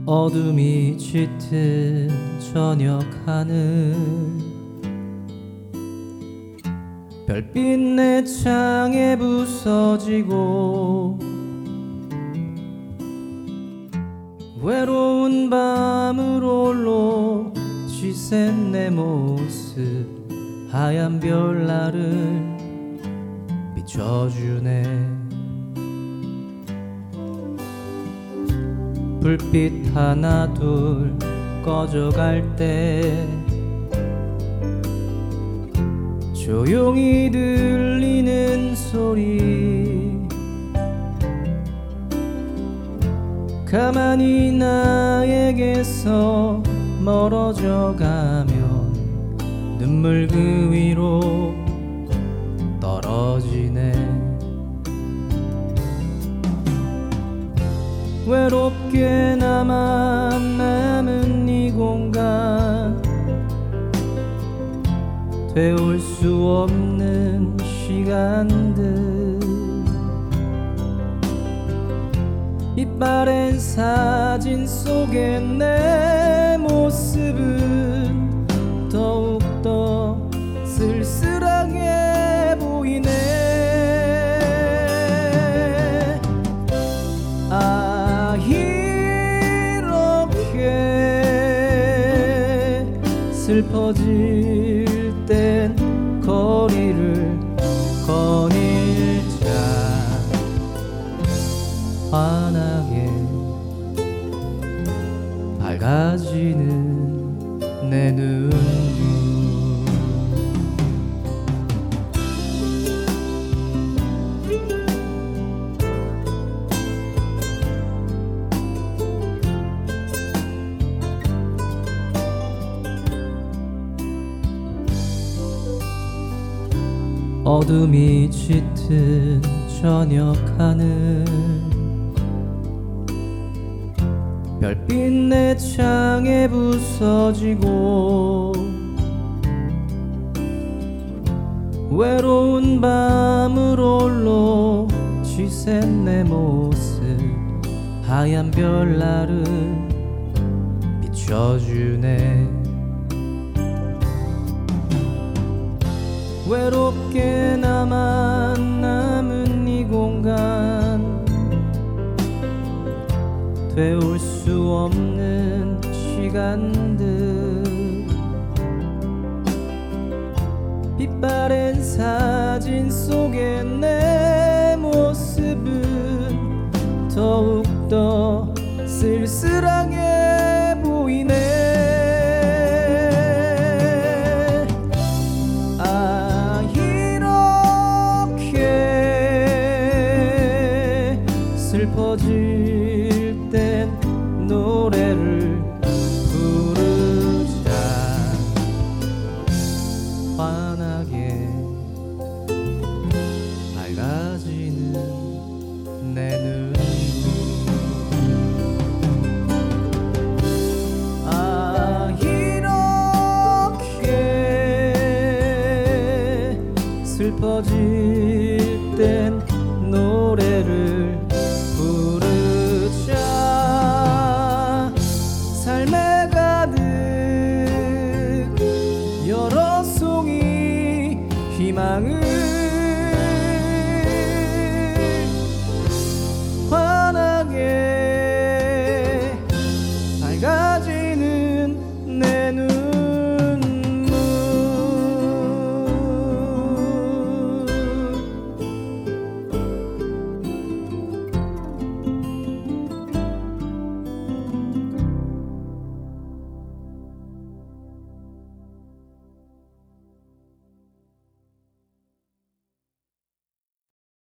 어둠이 짙은 저녁 하늘 별빛 내 창에 부서지고 외로운 밤을 홀로 지샌 내 모습 하얀 별날을 비춰주네. 불빛 하나 둘 꺼져갈 때 조용히 들리는 소리 가만히 나에게서 멀어져 가면 눈물 그 위로 떨어지네. 외롭게 남은 이 공간 되올 수 없는 시간들 이빠른 사진 속에 내 모습은 더욱더 쓸쓸하게 보이네. 이렇게 슬퍼질 땐 거리를 거닐자. 환하게 밝아지는 내 눈물 어둠이 짙은 저녁 하늘 별빛 내 창에 부서지고 외로운 밤을 홀로 지샌 내 모습 하얀 별날을 비춰주네. 외롭게 남은 이 공간 되올 수 없는 시간들 빛바랜 사진 속에 내 모습은 더욱더 쓸쓸하게 보이네. 슬퍼질 땐 노래를 부르자. 환하게 밝아지는 내 눈물 이렇게 슬퍼질